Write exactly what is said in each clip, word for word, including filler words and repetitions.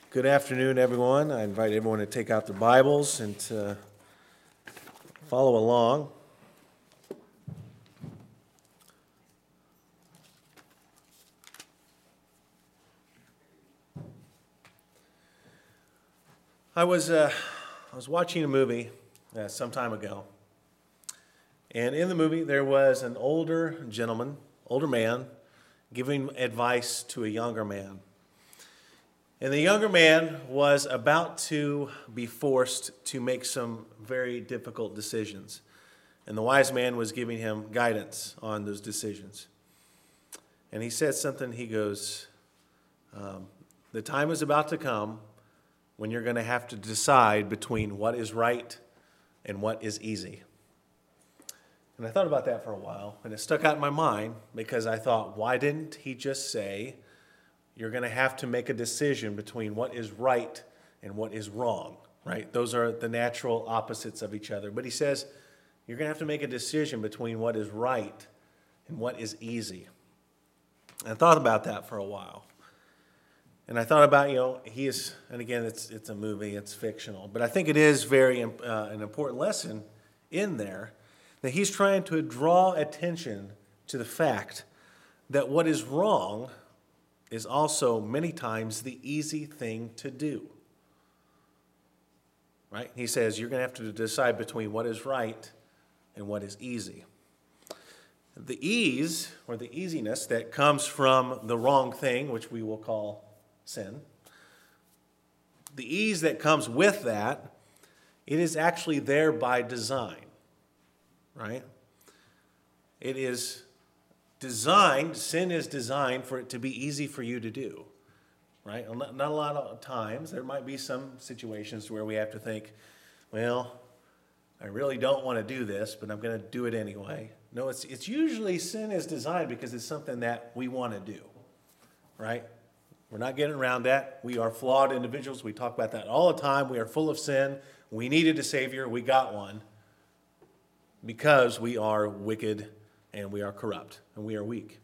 Good afternoon, everyone. I invite everyone to take out their Bibles and to follow along. I was uh, I was watching a movie uh, some time ago, and in the movie there was an older gentleman, older man, giving advice to a younger man. And the younger man was about to be forced to make some very difficult decisions. And the wise man was giving him guidance on those decisions. And he said something, he goes, um, the time is about to come when you're going to have to decide between what is right and what is easy. And I thought about that for a while, and it stuck out in my mind because I thought, why didn't he just say, you're going to have to make a decision between what is right and what is wrong, right? Those are the natural opposites of each other. But he says, you're going to have to make a decision between what is right and what is easy. And I thought about that for a while. And I thought about, you know, he is, and again, it's it's a movie, it's fictional, but I think it is very uh, an important lesson in there that he's trying to draw attention to the fact that what is wrong is also many times the easy thing to do. Right? He says you're going to have to decide between what is right and what is easy. The ease or the easiness that comes from the wrong thing, which we will call sin, the ease that comes with that, it is actually there by design. Right? It is designed, sin is designed for it to be easy for you to do, right? Not, not a lot of times. There might be some situations where we have to think, well, I really don't want to do this, but I'm going to do it anyway. No, it's it's usually sin is designed because it's something that we want to do, right? We're not getting around that. We are flawed individuals. We talk about that all the time. We are full of sin. We needed a Savior. We got one because we are wicked and we are corrupt, and we are weak.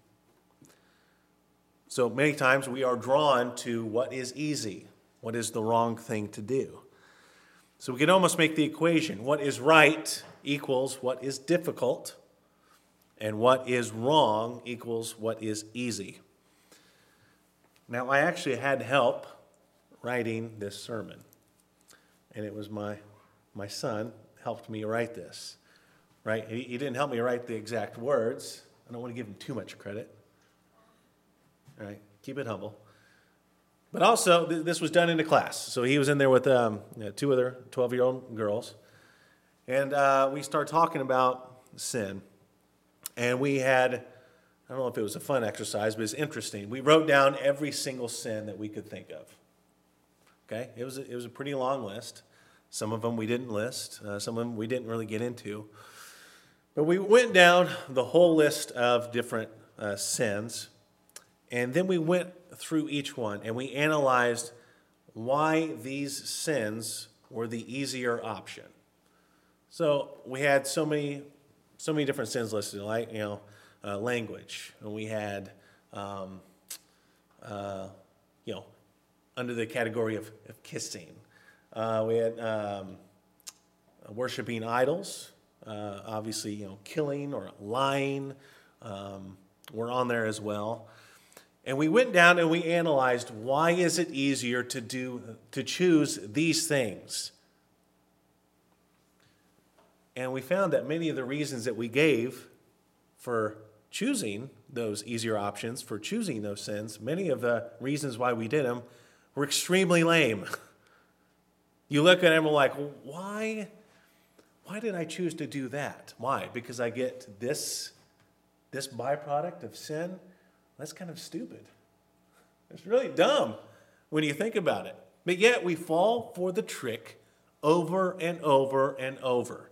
So many times we are drawn to what is easy, what is the wrong thing to do. So we can almost make the equation. What is right equals what is difficult, and what is wrong equals what is easy. Now, I actually had help writing this sermon, and it was my, my son helped me write this. Right? He, he didn't help me write the exact words. I don't want to give him too much credit. All right? Keep it humble. But also, th- this was done in a class. So he was in there with um, you know, two other twelve-year-old girls. And uh, we started talking about sin. And we had, I don't know if it was a fun exercise, but it's interesting. We wrote down every single sin that we could think of. Okay? It was a, it was a pretty long list. Some of them we didn't list. Uh, some of them we didn't really get into. But we went down the whole list of different uh, sins, and then we went through each one, and we analyzed why these sins were the easier option. So we had so many, so many different sins listed, like you know, uh, language, and we had, um, uh, you know, under the category of, of kissing, uh, we had um, worshiping idols. Uh, obviously, you know, killing or lying um, were on there as well. And we went down and we analyzed why is it easier to do to choose these things. And we found that many of the reasons that we gave for choosing those easier options, for choosing those sins, many of the reasons why we did them were extremely lame. You look at them and like, why? Why did I choose to do that? Why? Because I get this, this byproduct of sin? That's kind of stupid. It's really dumb when you think about it. But yet we fall for the trick over and over and over.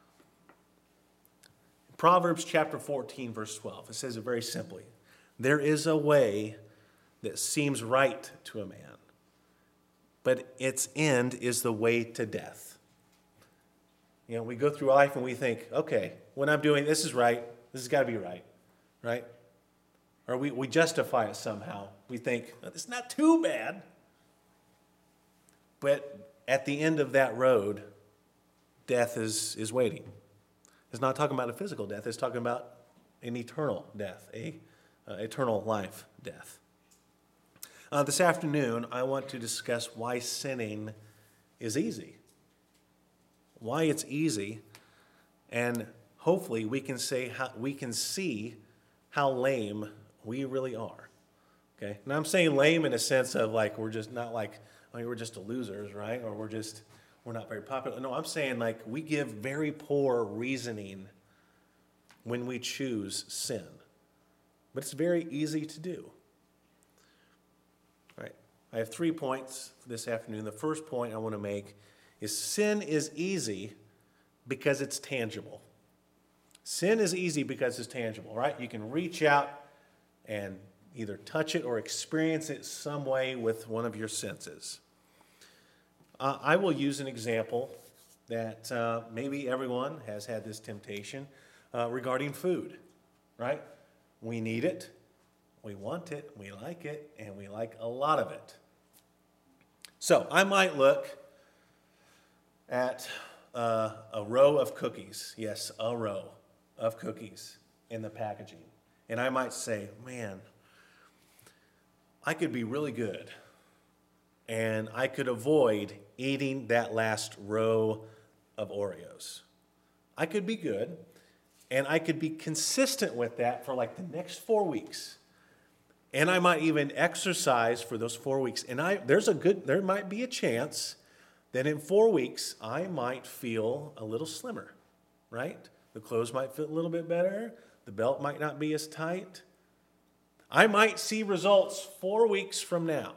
Proverbs chapter fourteen, verse twelve, it says it very simply. There is a way that seems right to a man, but its end is the way to death. You know, we go through life and we think, okay, when I'm doing this is right, this has got to be right, right? Or we, we justify it somehow. We think, it's not too bad. But at the end of that road, death is, is waiting. It's not talking about a physical death. It's talking about an eternal death, a uh, eternal life death. Uh, this afternoon, I want to discuss why sinning is easy. Why it's easy, and hopefully we can say how, we can see how lame we really are. Okay, now I'm saying lame in a sense of like we're just not like I mean, we're just losers, right? Or we're just we're not very popular. No, I'm saying like we give very poor reasoning when we choose sin, but it's very easy to do. All right, I have three points for this afternoon. The first point I want to make is sin is easy because it's tangible. Sin is easy because it's tangible, right? You can reach out and either touch it or experience it some way with one of your senses. Uh, I will use an example that uh, maybe everyone has had this temptation uh, regarding food, right? We need it, we want it, we like it, and we like a lot of it. So I might look at uh, a row of cookies, yes, a row of cookies in the packaging, and I might say, man, I could be really good, and I could avoid eating that last row of Oreos. I could be good, and I could be consistent with that for like the next four weeks. And I might even exercise for those four weeks. And I there's a good there might be a chance that in four weeks I might feel a little slimmer, right? The clothes might fit a little bit better. The belt might not be as tight. I might see results four weeks from now.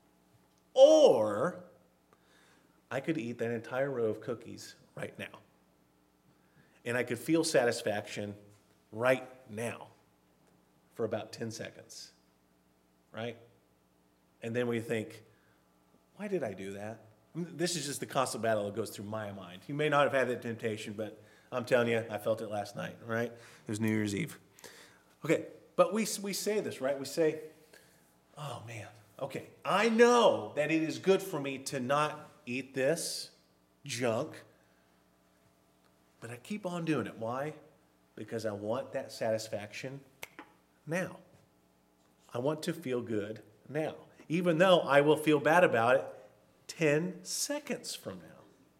Or I could eat that entire row of cookies right now. And I could feel satisfaction right now for about ten seconds, right? And then we think, why did I do that? I mean, this is just the constant battle that goes through my mind. You may not have had that temptation, but I'm telling you, I felt it last night, right? It was New Year's Eve. Okay, but we, we say this, right? We say, oh man, okay, I know that it is good for me to not eat this junk, but I keep on doing it. Why? Because I want that satisfaction now. I want to feel good now, even though I will feel bad about it ten seconds from now.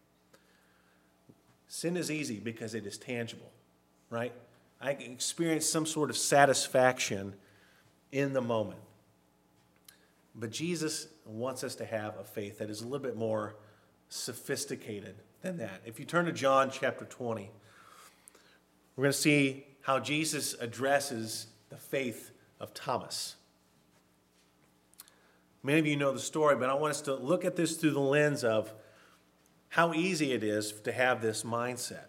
Sin is easy because it is tangible, right? I can experience some sort of satisfaction in the moment. But Jesus wants us to have a faith that is a little bit more sophisticated than that. If you turn to John chapter twenty, we're going to see how Jesus addresses the faith of Thomas. Many of you know the story, but I want us to look at this through the lens of how easy it is to have this mindset.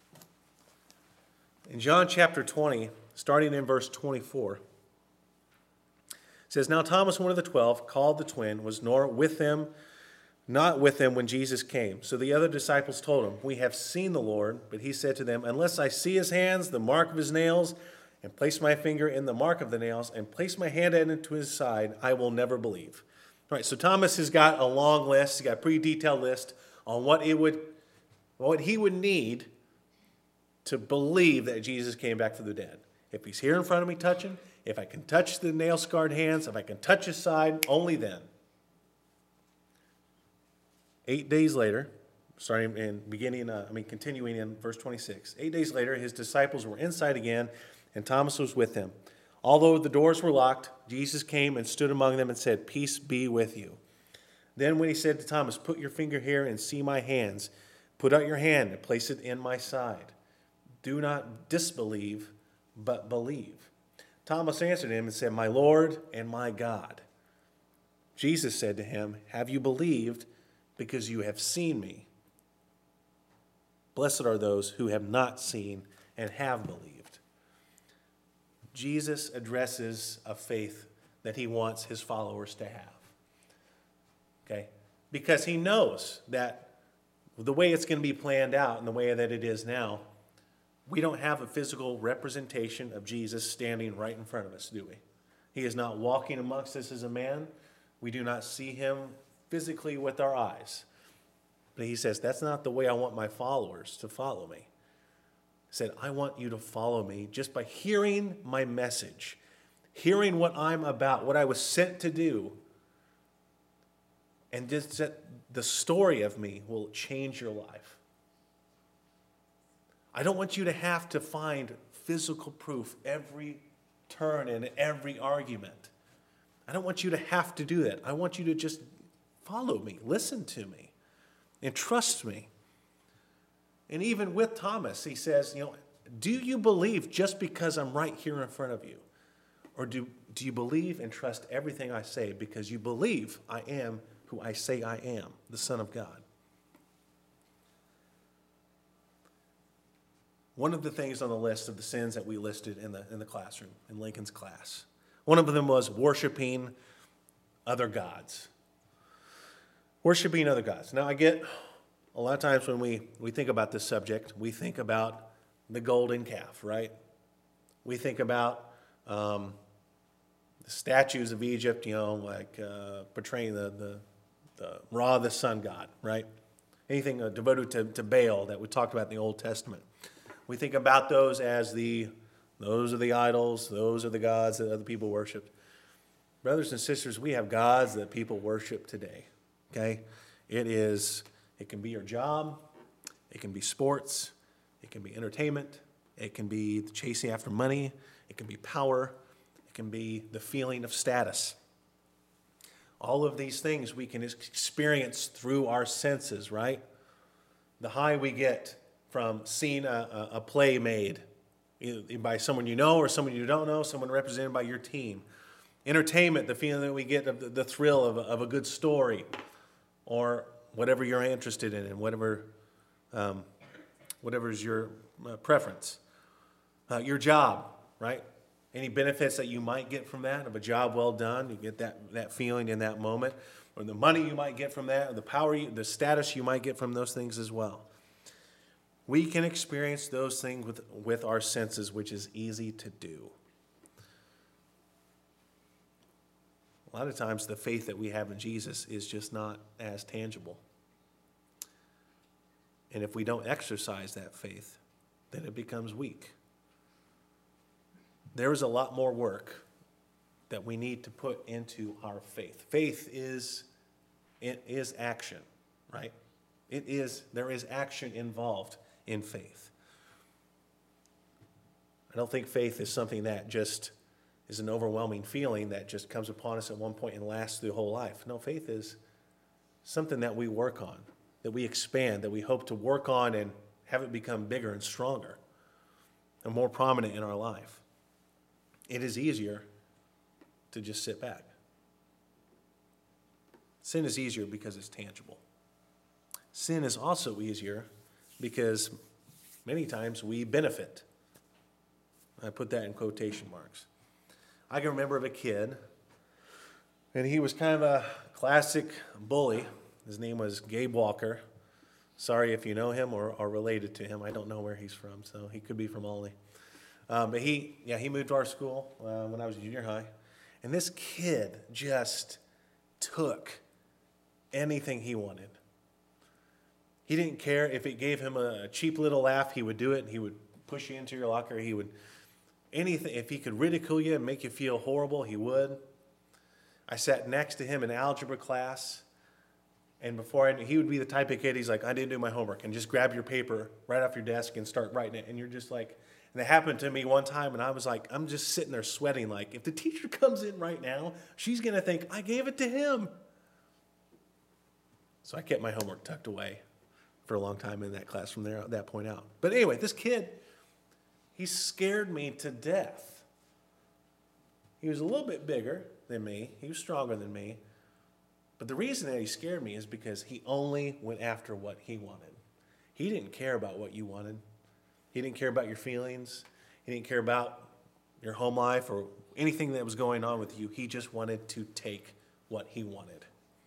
In John chapter twenty, starting in verse twenty-four, it says, Now Thomas, one of the twelve, called the twin, was nor with them, not with them when Jesus came. So the other disciples told him, We have seen the Lord. But he said to them, Unless I see his hands, the mark of his nails, and place my finger in the mark of the nails, and place my hand into his side, I will never believe. All right, so Thomas has got a long list. He's got a pretty detailed list on what it would, what he would need to believe that Jesus came back from the dead. If he's here in front of me touching, if I can touch the nail-scarred hands, if I can touch his side, only then. Eight days later, starting in beginning, uh, I mean, continuing in verse twenty-six. Eight days later, his disciples were inside again, and Thomas was with them. Although the doors were locked, Jesus came and stood among them and said, Peace be with you. Then when he said to Thomas, Put your finger here and see my hands. Put out your hand and place it in my side. Do not disbelieve, but believe. Thomas answered him and said, My Lord and my God. Jesus said to him, Have you believed because you have seen me? Blessed are those who have not seen and have believed. Jesus addresses a faith that he wants his followers to have. Okay? Because he knows that the way it's going to be planned out and the way that it is now, we don't have a physical representation of Jesus standing right in front of us, do we? He is not walking amongst us as a man. We do not see him physically with our eyes. But he says, that's not the way I want my followers to follow me. He said, I want you to follow me just by hearing my message, hearing what I'm about, what I was sent to do. And just that the story of me will change your life. I don't want you to have to find physical proof every turn and every argument. I don't want you to have to do that. I want you to just follow me, listen to me, and trust me. And even with Thomas, he says, you know, do you believe just because I'm right here in front of you? Or do, do you believe and trust everything I say because you believe I am who I say I am, the Son of God? One of the things on the list of the sins that we listed in the, in the classroom, in Lincoln's class, one of them was worshiping other gods. Worshiping other gods. Now, I get a lot of times when we, we think about this subject, we think about the golden calf, right? We think about um, the statues of Egypt, you know, like uh, portraying the, the, the Ra, the sun god, right? Anything uh, devoted to, to Baal that we talked about in the Old Testament. We think about those as the, those are the idols, those are the gods that other people worship. Brothers and sisters, we have gods that people worship today, okay? It is, it can be your job, it can be sports, it can be entertainment, it can be chasing after money, it can be power, it can be the feeling of status. All of these things we can experience through our senses, right? The high we get from seeing a, a, a play made either by someone you know or someone you don't know, someone represented by your team. Entertainment, the feeling that we get of the, the thrill of a, of a good story or whatever you're interested in and whatever, um, whatever is your uh, preference. Uh, your job, right? Any benefits that you might get from that, of a job well done, you get that, that feeling in that moment, or the money you might get from that, or the power, you, the status you might get from those things as well. We can experience those things with, with our senses, which is easy to do. A lot of times the faith that we have in Jesus is just not as tangible. And if we don't exercise that faith, then it becomes weak. There is a lot more work that we need to put into our faith. Faith is, it is action, right? It is, there is action involved in faith. I don't think faith is something that just is an overwhelming feeling that just comes upon us at one point and lasts through the whole life. No, faith is something that we work on, that we expand, that we hope to work on and have it become bigger and stronger and more prominent in our life. It is easier to just sit back. Sin is easier because it's tangible. Sin is also easier because many times we benefit. I put that in quotation marks. I can remember of a kid, and he was kind of a classic bully. His name was Gabe Walker. Sorry if you know him or are related to him. I don't know where he's from, so he could be from Olney. Um, but he, yeah, he moved to our school uh, when I was in junior high. And this kid just took anything he wanted. He didn't care if it gave him a cheap little laugh, he would do it. He would push you into your locker. He would, anything, if he could ridicule you and make you feel horrible, he would. I sat next to him in algebra class. And before I knew, he would be the type of kid, he's like, I didn't do my homework. And just grab your paper right off your desk and start writing it. And you're just like, and that happened to me one time. And I was like, I'm just sitting there sweating. Like, if the teacher comes in right now, she's going to think I gave it to him. So I kept my homework tucked away for a long time in that class from there, that point out. But anyway, this kid, he scared me to death. He was a little bit bigger than me. He was stronger than me. But the reason that he scared me is because he only went after what he wanted. He didn't care about what you wanted. He didn't care about your feelings. He didn't care about your home life or anything that was going on with you. He just wanted to take what he wanted.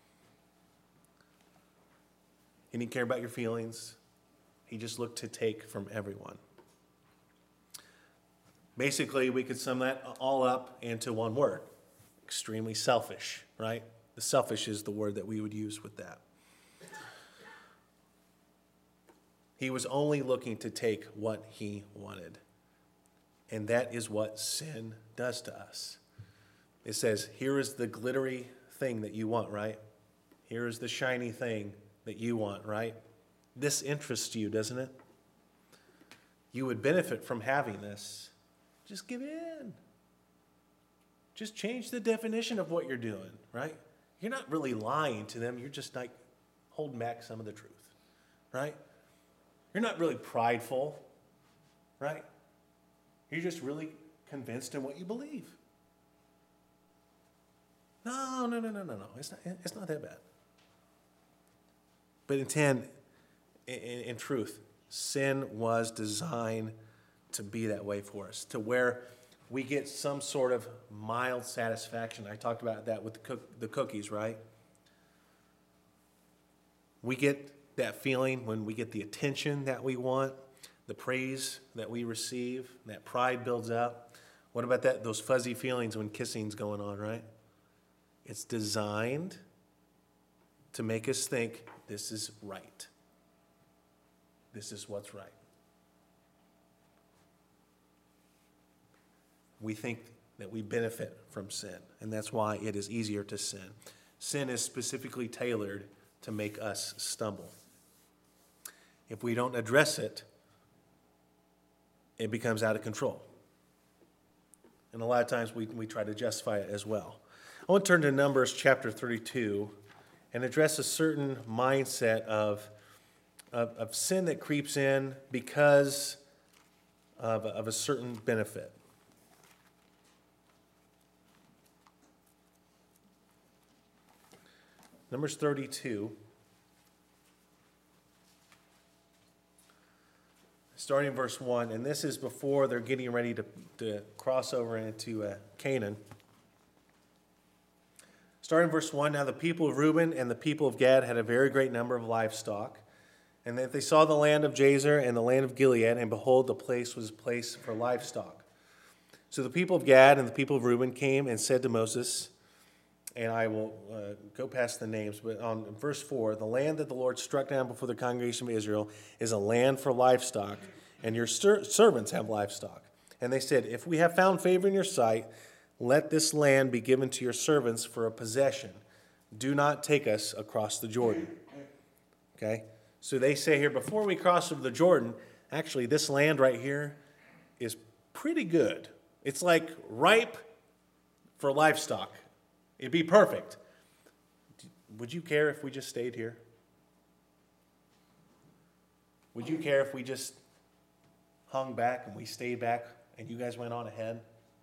He didn't care about your feelings. He just looked to take from everyone. Basically, we could sum that all up into one word. Extremely selfish, right? The selfish is the word that we would use with that. He was only looking to take what he wanted. And that is what sin does to us. It says, here is the glittery thing that you want, right? Here is the shiny thing that you want, right? This interests you, doesn't it? You would benefit from having this. Just give in. Just change the definition of what you're doing, right? You're not really lying to them. You're just like holding back some of the truth, right? You're not really prideful, right? You're just really convinced in what you believe. No, no, no, no, no, no. It's not, it's not that bad. But in ten, in, in truth, sin was designed to be that way for us, to where we get some sort of mild satisfaction. I talked about that with the, cook, the cookies, right? We get that feeling when we get the attention that we want, the praise that we receive, that pride builds up. What about that? Those fuzzy feelings when kissing's going on, right? It's designed to make us think this is right. This is what's right. We think that we benefit from sin, and that's why it is easier to sin. Sin is specifically tailored to make us stumble. If we don't address it, it becomes out of control. And a lot of times we, we try to justify it as well. I want to turn to Numbers chapter thirty-two and address a certain mindset of, of, of sin that creeps in because of, of a certain benefit. Numbers thirty-two, starting in verse one, and this is before they're getting ready to, to cross over into uh, Canaan. Starting in verse one, now the people of Reuben and the people of Gad had a very great number of livestock, and that they saw the land of Jazer and the land of Gilead, and behold, the place was a place for livestock. So the people of Gad and the people of Reuben came and said to Moses, and I will uh, go past the names, but on verse four, the land that the Lord struck down before the congregation of Israel is a land for livestock, and your ser- servants have livestock. And they said, if we have found favor in your sight, let this land be given to your servants for a possession. Do not take us across the Jordan. Okay? So they say here, before we cross over the Jordan, actually this land right here is pretty good. It's like ripe for livestock. It'd be perfect. Would you care if we just stayed here? Would you care if we just hung back and we stayed back and you guys went on ahead?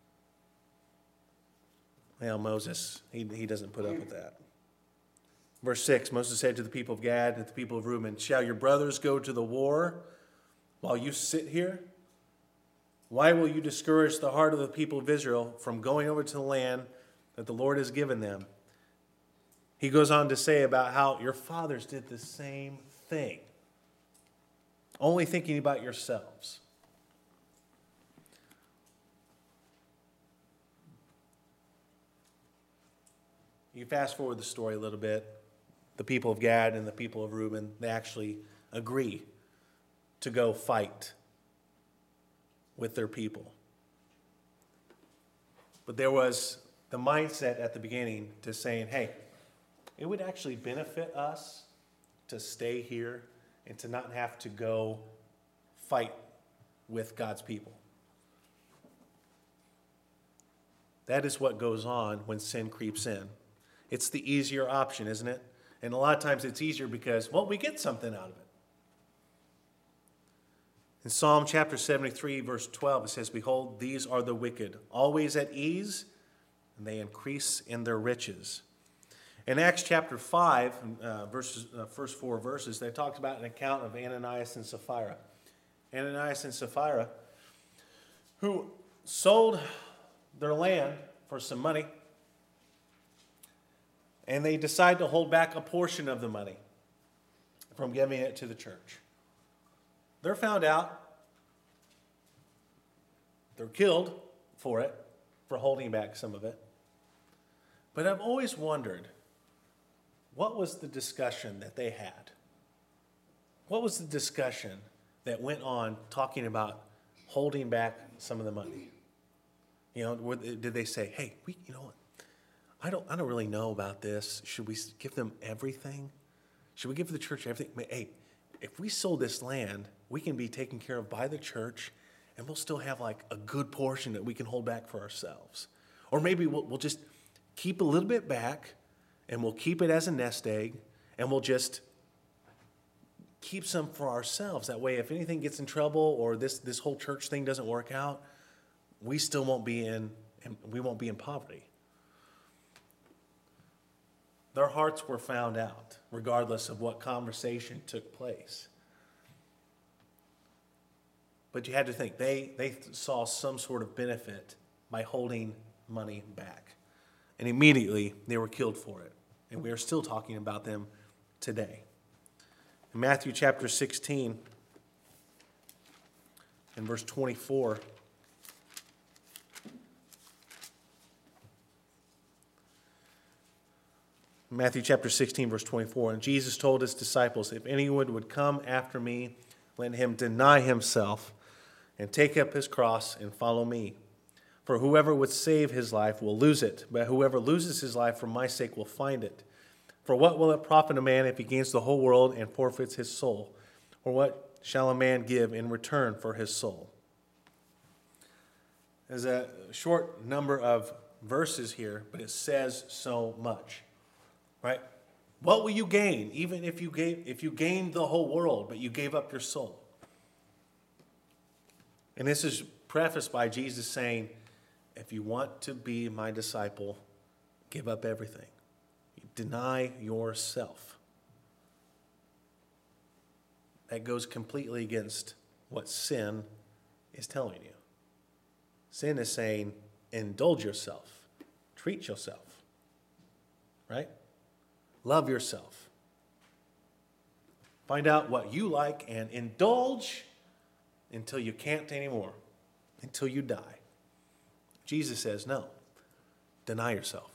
Well, Moses, he, he doesn't put up with that. Verse six, Moses said to the people of Gad and to the people of Reuben, shall your brothers go to the war while you sit here? Why will you discourage the heart of the people of Israel from going over to the land that the Lord has given them? He goes on to say about how your fathers did the same thing, only thinking about yourselves. You fast forward the story a little bit. The people of Gad and the people of Reuben, they actually agree to go fight with their people. But there was the mindset at the beginning to saying, hey, it would actually benefit us to stay here and to not have to go fight with God's people. That is what goes on when sin creeps in. It's the easier option, isn't it? And a lot of times it's easier because, well, we get something out of it. In Psalm chapter seventy-three, verse twelve, it says, behold, these are the wicked, always at ease, and they increase in their riches. In Acts chapter five, uh, verses, uh, first four verses, they talked about an account of Ananias and Sapphira. Ananias and Sapphira, who sold their land for some money, and they decide to hold back a portion of the money from giving it to the church. They're found out. They're killed for it, for holding back some of it. But I've always wondered, what was the discussion that they had? What was the discussion that went on talking about holding back some of the money? You know, were, did they say, hey, we, you know what? I don't, I don't really know about this. Should we give them everything? Should we give the church everything? Hey, if we sold this land, we can be taken care of by the church, and we'll still have like a good portion that we can hold back for ourselves. Or maybe we'll, we'll just keep a little bit back, and we'll keep it as a nest egg, and we'll just keep some for ourselves. That way, if anything gets in trouble or this, this whole church thing doesn't work out, we still won't be in, we won't be in poverty. Their hearts were found out, regardless of what conversation took place. But you had to think, they, they saw some sort of benefit by holding money back. And immediately, they were killed for it. And we are still talking about them today. In Matthew chapter sixteen, in verse twenty-four, Matthew chapter sixteen, verse twenty-four, and Jesus told his disciples, if anyone would come after me, let him deny himself and take up his cross and follow me. For whoever would save his life will lose it, but whoever loses his life for my sake will find it. For what will it profit a man if he gains the whole world and forfeits his soul? Or what shall a man give in return for his soul? There's a short number of verses here, but it says so much. Right? What will you gain, even if you gave, if you gained the whole world, but you gave up your soul? And this is prefaced by Jesus saying, if you want to be my disciple, give up everything. Deny yourself. That goes completely against what sin is telling you. Sin is saying, indulge yourself, treat yourself, right? Love yourself. Find out what you like and indulge until you can't anymore, until you die. Jesus says, no, deny yourself.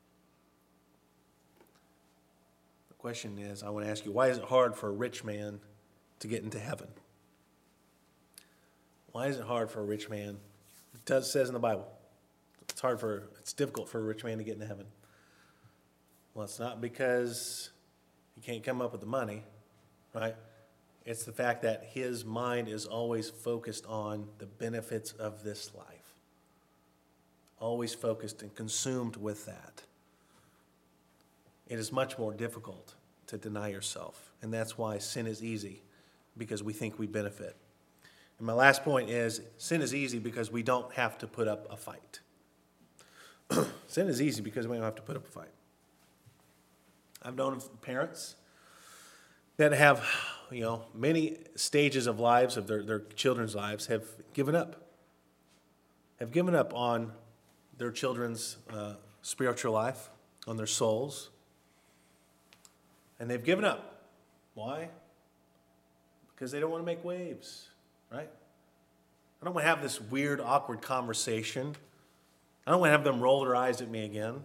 The question is, I want to ask you, why is it hard for a rich man to get into heaven? Why is it hard for a rich man? It does, says in the Bible, it's hard for, it's difficult for a rich man to get into heaven. Well, it's not because he can't come up with the money, right? It's the fact that his mind is always focused on the benefits of this life. Always focused and consumed with that. It is much more difficult to deny yourself. And that's why sin is easy, because we think we benefit. And my last point is, sin is easy because we don't have to put up a fight. Sin is easy because we don't have to put up a fight. I've known parents that have, you know, many stages of lives, of their, their children's lives, have given up. Have given up on their children's uh, spiritual life, on their souls. And they've given up. Why? Because they don't want to make waves, right? I don't want to have this weird, awkward conversation. I don't want to have them roll their eyes at me again.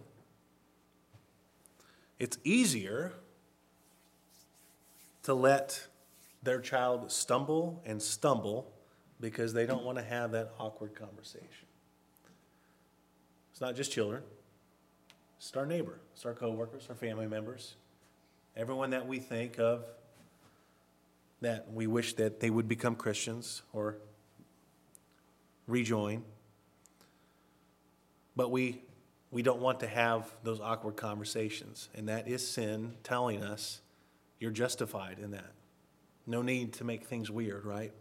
It's easier to let their child stumble and stumble because they don't want to have that awkward conversation. It's not just children. It's our neighbor. It's our coworkers, our family members. Everyone that we think of that we wish that they would become Christians or rejoin. But we we don't want to have those awkward conversations. And that is sin telling us you're justified in that. No need to make things weird, right?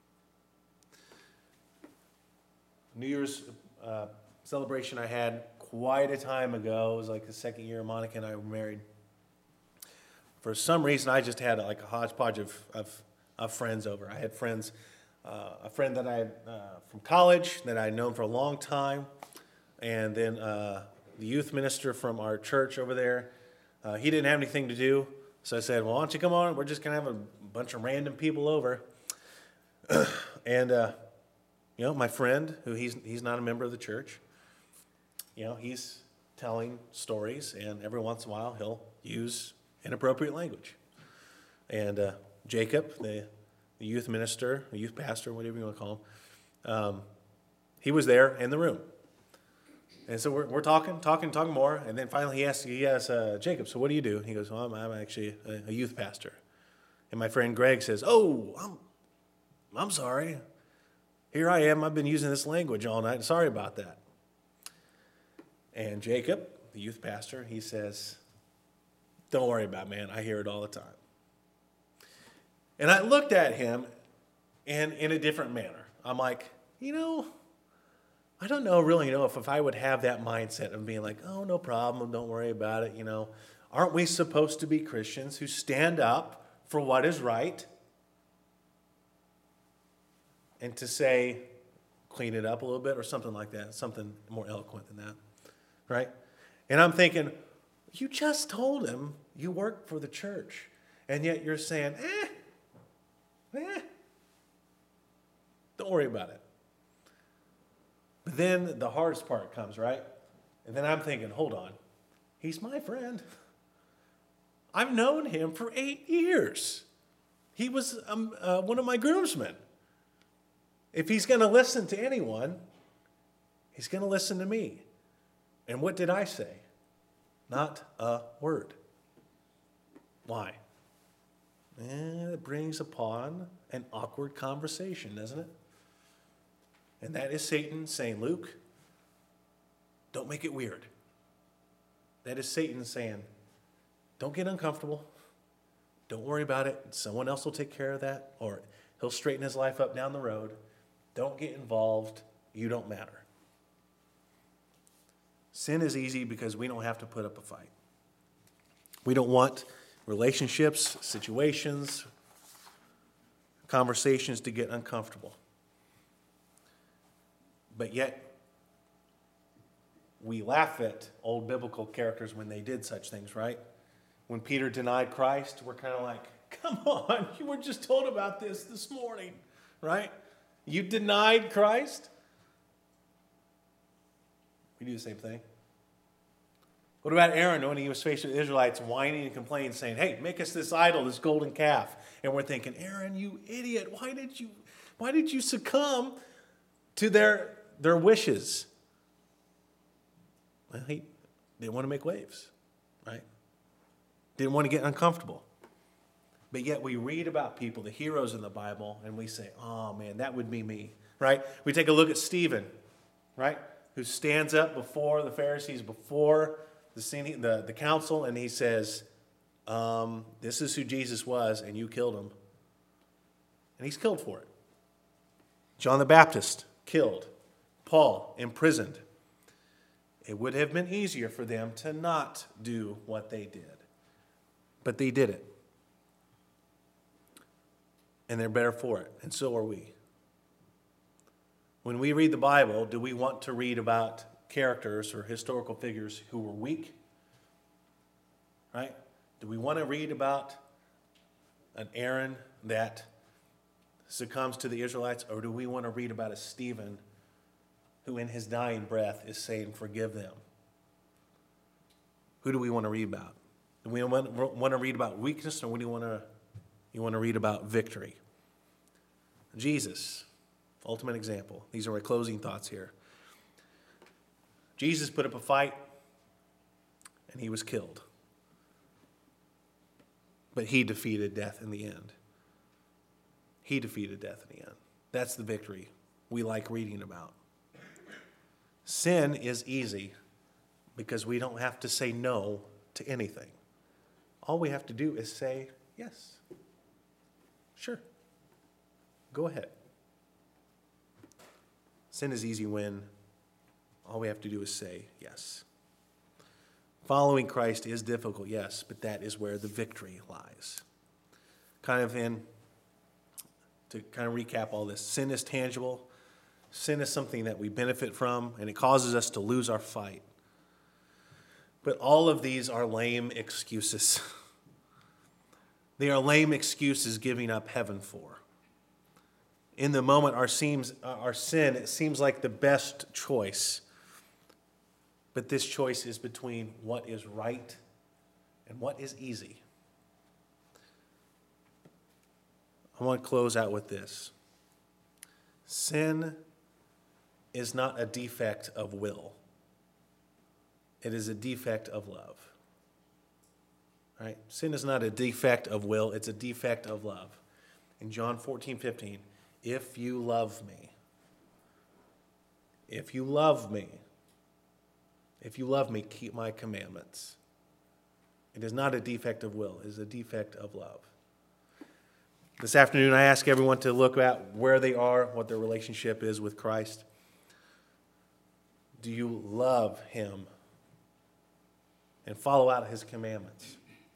New Year's uh, celebration I had quite a time ago. It was like the second year Monica and I were married. For some reason, I just had like a hodgepodge of, of, of friends over. I had friends, uh, a friend that I had uh, from college that I had known for a long time, and then uh, the youth minister from our church over there. Uh, he didn't have anything to do, so I said, well, why don't you come on? We're just going to have a bunch of random people over. and, uh, you know, my friend, who he's he's not a member of the church, you know, he's telling stories, and every once in a while he'll use inappropriate language. And uh, Jacob, the, the youth minister, the youth pastor, whatever you want to call him, um, he was there in the room. And so we're, we're talking, talking, talking more. And then finally he asks, he asks uh, Jacob, so what do you do? He goes, well, I'm, I'm actually a, a youth pastor. And my friend Greg says, oh, I'm, I'm sorry. Here I am. I've been using this language all night. Sorry about that. And Jacob, the youth pastor, he says, don't worry about it, man. I hear it all the time. And I looked at him in, in a different manner. I'm like, you know, I don't know, really know if, if I would have that mindset of being like, oh, no problem, don't worry about it, you know. Aren't we supposed to be Christians who stand up for what is right? And to say, clean it up a little bit or something like that, something more eloquent than that, right? And I'm thinking, you just told him you work for the church, and yet you're saying, eh, eh, don't worry about it. But then the hardest part comes, right? And then I'm thinking, hold on, he's my friend. I've known him for eight years. He was um, uh, one of my groomsmen. If he's going to listen to anyone, he's going to listen to me. And what did I say? Not a word. Why? And it brings upon an awkward conversation, doesn't it? And that is Satan saying, Luke, don't make it weird. That is Satan saying, don't get uncomfortable. Don't worry about it. Someone else will take care of that, or he'll straighten his life up down the road. Don't get involved. You don't matter. Sin is easy because we don't have to put up a fight. We don't want relationships, situations, conversations to get uncomfortable. But yet, we laugh at old biblical characters when they did such things, right? When Peter denied Christ, we're kind of like, come on, you were just told about this this morning, right? You denied Christ? We do the same thing. What about Aaron when he was faced with the Israelites whining and complaining, saying, hey, make us this idol, this golden calf. And we're thinking, Aaron, you idiot, why did you, why did you succumb to their, their wishes? Well, he didn't want to make waves, right? Didn't want to get uncomfortable. But yet we read about people, the heroes in the Bible, and we say, oh man, that would be me, right? We take a look at Stephen, right? Who stands up before the Pharisees, before the, the, the council, and he says, um, this is who Jesus was, and you killed him. And he's killed for it. John the Baptist, killed. Paul, imprisoned. It would have been easier for them to not do what they did. But they did it. And they're better for it. And so are we. When we read the Bible, do we want to read about characters or historical figures who were weak? Right? Do we want to read about an Aaron that succumbs to the Israelites? Or do we want to read about a Stephen who in his dying breath is saying, forgive them? Who do we want to read about? Do we want, want to read about weakness, or do you want to, you want to read about victory? Jesus, ultimate example. These are my closing thoughts here. Jesus put up a fight, and he was killed. But he defeated death in the end. He defeated death in the end. That's the victory we like reading about. Sin is easy because we don't have to say no to anything. All we have to do is say yes. Sure. Go ahead. Sin is easy when all we have to do is say yes. Following Christ is difficult, yes, but that is where the victory lies. Kind of in, to kind of recap all this, sin is tangible. Sin is something that we benefit from, and it causes us to lose our fight. But all of these are lame excuses. They are lame excuses giving up heaven for. In the moment, our, seems, our sin, it seems like the best choice. But this choice is between what is right and what is easy. I want to close out with this. Sin is not a defect of will. It is a defect of love. Right? Sin is not a defect of will, it's a defect of love. In John fourteen fifteen, if you love me, if you love me, if you love me, keep my commandments. It is not a defect of will, it is a defect of love. This afternoon, I ask everyone to look at where they are, what their relationship is with Christ. Do you love him and follow out his commandments?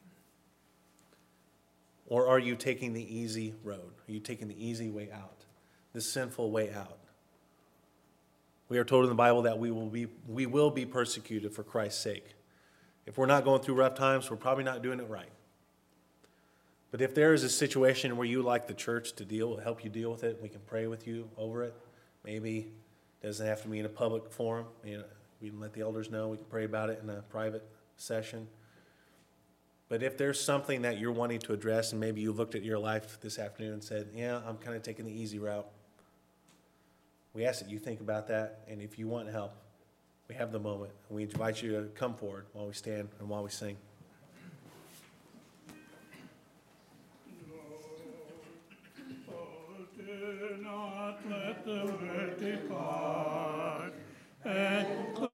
Or are you taking the easy road? Are you taking the easy way out, the sinful way out? We are told in the Bible that we will be we will be persecuted for Christ's sake. If we're not going through rough times, we're probably not doing it right. But if there is a situation where you like the church to deal, help you deal with it, we can pray with you over it. Maybe it doesn't have to be in a public forum. You know, we can let the elders know. We can pray about it in a private session. But if there's something that you're wanting to address, and maybe you looked at your life this afternoon and said, yeah, I'm kind of taking the easy route, we ask that you think about that. And if you want help, we have the moment. We invite you to come forward while we stand and while we sing. Do not let the wicked depart, and